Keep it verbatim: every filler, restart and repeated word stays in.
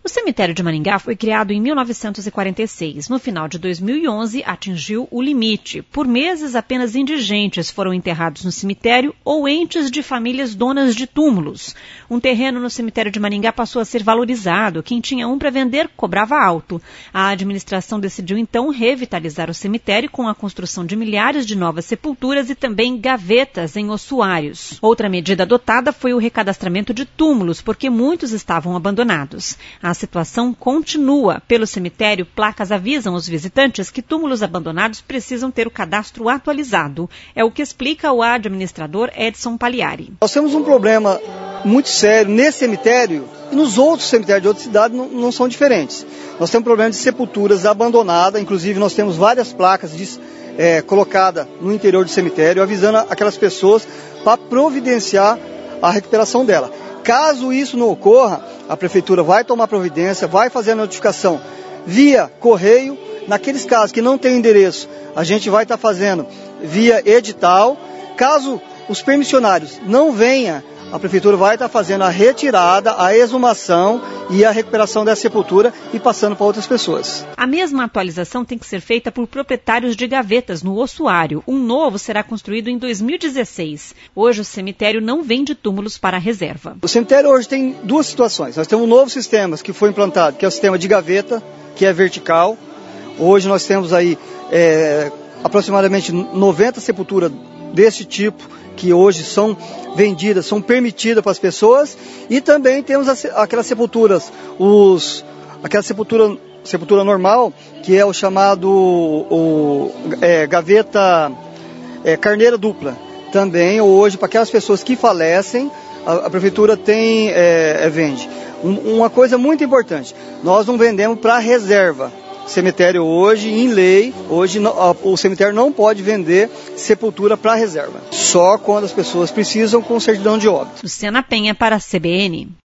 O cemitério de Maringá foi criado em mil novecentos e quarenta e seis. No final de dois mil e onze, atingiu o limite. Por meses, apenas indigentes foram enterrados no cemitério ou entes de famílias donas de túmulos. Um terreno no cemitério de Maringá passou a ser valorizado. Quem tinha um para vender cobrava alto. A administração decidiu então revitalizar o cemitério com a construção de milhares de novas sepulturas e também gavetas em ossuários. Outra medida adotada foi o recadastramento de túmulos, porque muitos estavam abandonados. A situação continua. Pelo cemitério, placas avisam os visitantes que túmulos abandonados precisam ter o cadastro atualizado. É o que explica o administrador Edson Pagliari. Nós temos um problema muito sério nesse cemitério e nos outros cemitérios de outras cidades não, não são diferentes. Nós temos um problema de sepulturas abandonadas, inclusive nós temos várias placas de, é, colocadas no interior do cemitério, avisando aquelas pessoas para providenciar a recuperação dela. Caso isso não ocorra, a prefeitura vai tomar providência, vai fazer a notificação via correio. Naqueles casos que não tem endereço, a gente vai estar fazendo via edital. Caso os permissionários não venham, a prefeitura vai estar fazendo a retirada, a exumação e a recuperação dessa sepultura e passando para outras pessoas. A mesma atualização tem que ser feita por proprietários de gavetas no ossuário. Um novo será construído em dois mil e dezesseis. Hoje o cemitério não vende túmulos para a reserva. O cemitério hoje tem duas situações. Nós temos um novo sistema que foi implantado, que é o sistema de gaveta, que é vertical. Hoje nós temos aí é, aproximadamente noventa sepulturas desse tipo, que hoje são vendidas, são permitidas para as pessoas, e também temos as, aquelas sepulturas, os, aquela sepultura, sepultura normal, que é o chamado o, é, gaveta é, carneira dupla. Também hoje, para aquelas pessoas que falecem, a, a prefeitura tem, é, é, vende. Um, uma coisa muito importante, nós não vendemos para reserva. Cemitério hoje, em lei, hoje o cemitério não pode vender sepultura para reserva. Só quando as pessoas precisam com certidão de óbito. Luciana Penha para a C B N.